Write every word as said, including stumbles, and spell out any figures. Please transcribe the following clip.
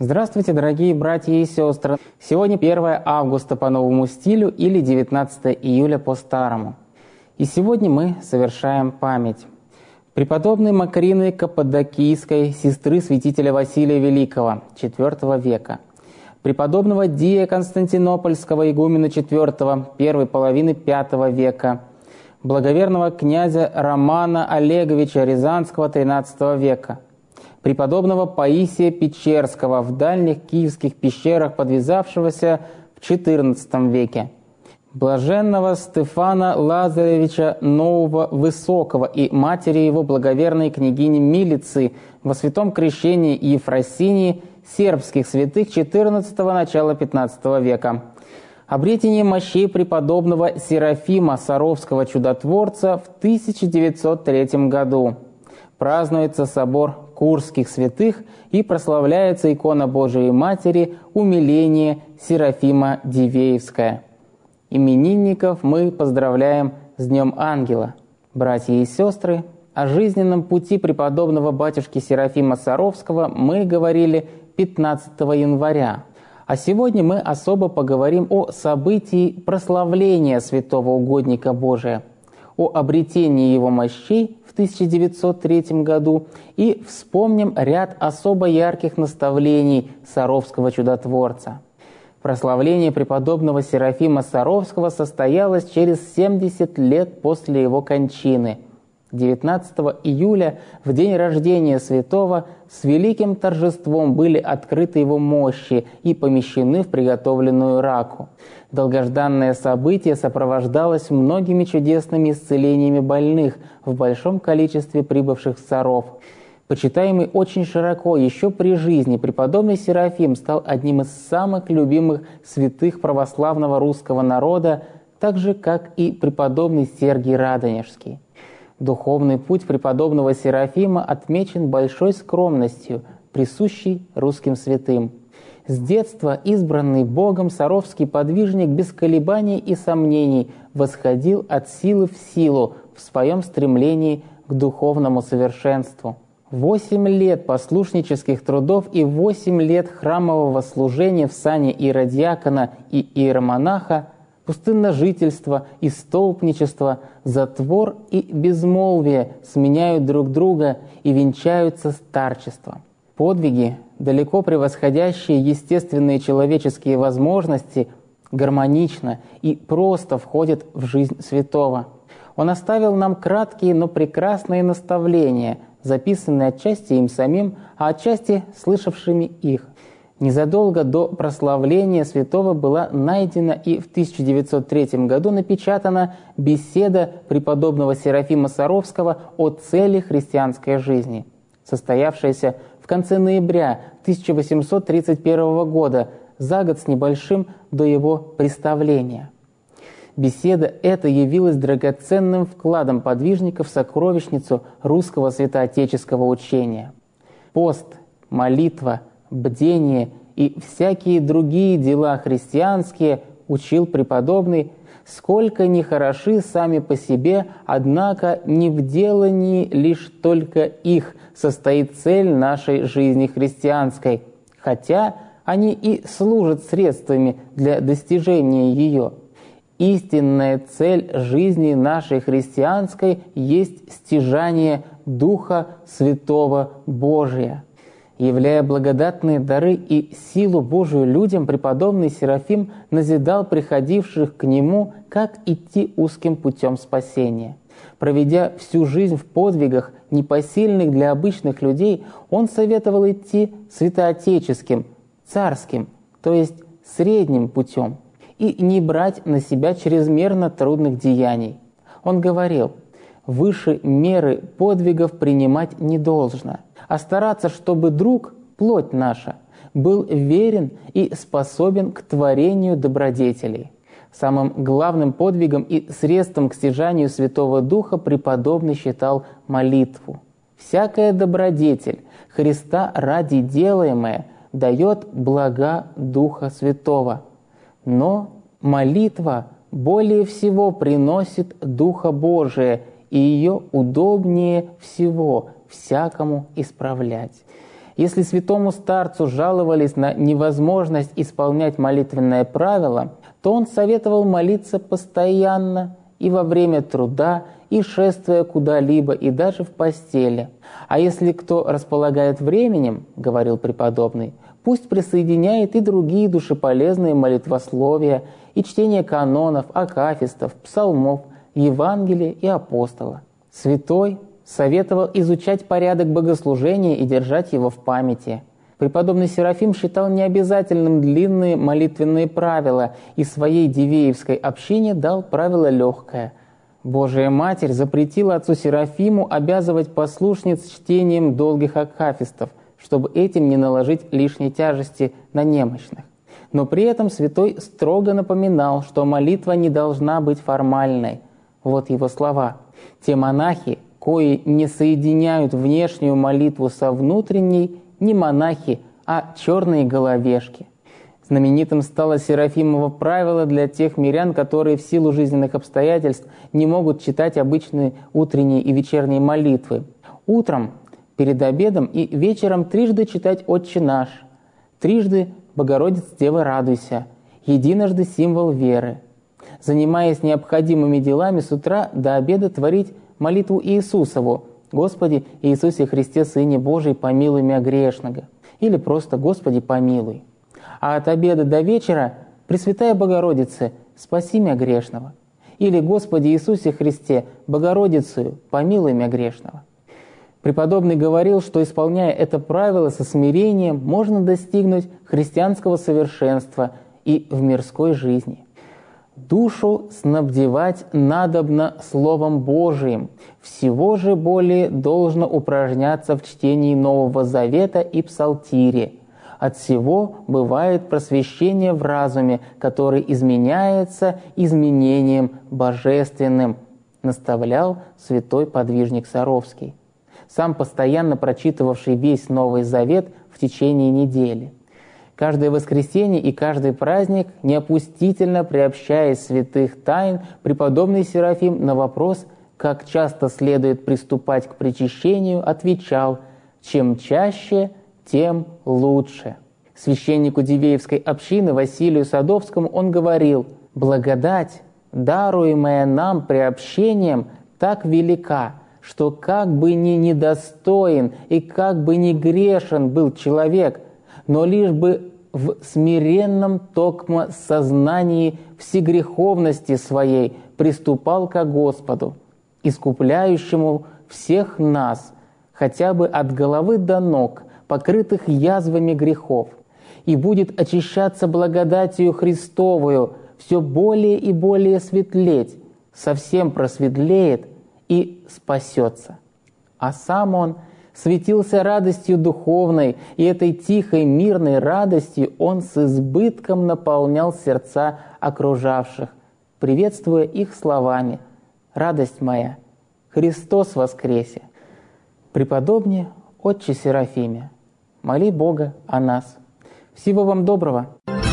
Здравствуйте, дорогие братья и сестры! Сегодня первое августа по новому стилю или девятнадцатое июля по старому. И сегодня мы совершаем память преподобной Макрины Каппадокийской, сестры святителя Василия Великого, четвёртого века, преподобного Дия Константинопольского, игумена четвёртого, первой половины пятого века, благоверного князя Романа Олеговича Рязанского тринадцатого века, преподобного Паисия Печерского, в дальних киевских пещерах подвязавшегося в четырнадцатом веке, блаженного Стефана Лазаревича Нового Высокого и матери его благоверной княгини Милицы во святом крещении и Ефросинии сербских святых четырнадцатого начала пятнадцатого века, обретение мощей преподобного Серафима Саровского чудотворца в тысяча девятьсот третьем году. Празднуется собор Курских святых и прославляется икона Божией Матери умиление Серафима Дивеевская. Именинников мы поздравляем с Днем Ангела. Братья и сестры, о жизненном пути преподобного батюшки Серафима Саровского мы говорили пятнадцатого января. А сегодня мы особо поговорим о событии прославления святого угодника Божия, о обретении его мощей в тысяча девятьсот третьем году и вспомним ряд особо ярких наставлений Саровского чудотворца. Прославление преподобного Серафима Саровского состоялось через семьдесят лет после его кончины. девятнадцатого июля, в день рождения святого, с великим торжеством были открыты его мощи и помещены в приготовленную раку. Долгожданное событие сопровождалось многими чудесными исцелениями больных в большом количестве прибывших в Саров. Почитаемый очень широко еще при жизни, преподобный Серафим стал одним из самых любимых святых православного русского народа, так же, как и преподобный Сергий Радонежский. Духовный путь преподобного Серафима отмечен большой скромностью, присущей русским святым. С детства избранный Богом саровский подвижник без колебаний и сомнений восходил от силы в силу в своем стремлении к духовному совершенству. Восемь лет послушнических трудов и восемь лет храмового служения в сане иеродиакона и иеромонаха, пустынножительство и столпничество, затвор и безмолвие сменяют друг друга и венчаются старчеством. Подвиги, далеко превосходящие естественные человеческие возможности, гармонично и просто входят в жизнь святого. Он оставил нам краткие, но прекрасные наставления, записанные отчасти им самим, а отчасти слышавшими их. Незадолго до прославления святого была найдена и в тысяча девятьсот третьем году напечатана беседа преподобного Серафима Саровского о цели христианской жизни, состоявшаяся в конце ноября тысяча восемьсот тридцать первого года, за год с небольшим до его представления. Беседа эта явилась драгоценным вкладом подвижника в сокровищницу русского святоотеческого учения. Пост, молитва, бдение и всякие другие дела христианские, учил преподобный, сколько ни хороши сами по себе, однако не в делании лишь только их состоит цель нашей жизни христианской, хотя они и служат средствами для достижения ее. Истинная цель жизни нашей христианской есть стяжание Духа Святого Божия. Являя благодатные дары и силу Божию людям, преподобный Серафим назидал приходивших к нему, как идти узким путем спасения. Проведя всю жизнь в подвигах, непосильных для обычных людей, он советовал идти святоотеческим, царским, то есть средним путем, и не брать на себя чрезмерно трудных деяний. Он говорил: «Выше меры подвигов принимать не должно, а стараться, чтобы друг, плоть наша, был верен и способен к творению добродетелей». Самым главным подвигом и средством к стяжанию Святого Духа преподобный считал молитву. «Всякая добродетель, Христа ради делаемая, дает блага Духа Святого. Но молитва более всего приносит Духа Божия, и ее удобнее всего всякому исправлять. Если святому старцу жаловались на невозможность исполнять молитвенное правило, то он советовал молиться постоянно и во время труда, и шествуя куда-либо, и даже в постели. А если кто располагает временем, — говорил преподобный, — пусть присоединяет и другие душеполезные молитвословия, и чтение канонов, акафистов, псалмов, Евангелия и апостола. Святой советовал изучать порядок богослужения и держать его в памяти. Преподобный Серафим считал необязательным длинные молитвенные правила и своей Дивеевской общине дал правило легкое. Божия Матерь запретила отцу Серафиму обязывать послушниц чтением долгих акафистов, чтобы этим не наложить лишней тяжести на немощных. Но при этом святой строго напоминал, что молитва не должна быть формальной. Вот его слова. «Те монахи, кои не соединяют внешнюю молитву со внутренней, не монахи, а черные головешки». Знаменитым стало Серафимово правило для тех мирян, которые в силу жизненных обстоятельств не могут читать обычные утренние и вечерние молитвы. Утром, перед обедом и вечером трижды читать «Отче наш», трижды «Богородица, Дева, радуйся», единожды символ веры. Занимаясь необходимыми делами с утра до обеда творить молитву Иисусову «Господи Иисусе Христе, Сыне Божий, помилуй мя грешного» или просто «Господи, помилуй». А от обеда до вечера «Пресвятая Богородице, спаси мя грешного» или «Господи Иисусе Христе, Богородицею, помилуй мя грешного». Преподобный говорил, что, исполняя это правило со смирением, можно достигнуть христианского совершенства и в мирской жизни. «Душу снабдевать надобно Словом Божиим, всего же более должно упражняться в чтении Нового Завета и Псалтире. От всего бывает просвещение в разуме, который изменяется изменением божественным», наставлял святой подвижник Саровский, сам постоянно прочитывавший весь Новый Завет в течение недели. Каждое воскресенье и каждый праздник, неопустительно приобщаясь святых тайн, преподобный Серафим на вопрос, как часто следует приступать к причащению, отвечал: «Чем чаще, тем лучше». Священнику Дивеевской общины Василию Садовскому он говорил: «Благодать, даруемая нам приобщением, так велика, что как бы ни недостоин и как бы ни грешен был человек, но лишь бы в смиренном токмо сознании всегреховности своей приступал ко Господу, искупляющему всех нас, хотя бы от головы до ног, покрытых язвами грехов, и будет очищаться благодатью Христовую, все более и более светлеть, совсем просветлеет и спасется». А сам он светился радостью духовной, и этой тихой, мирной радостью он с избытком наполнял сердца окружавших, приветствуя их словами: «Радость моя, Христос воскресе!» Преподобнее Отче Серафиме, моли Бога о нас. Всего вам доброго!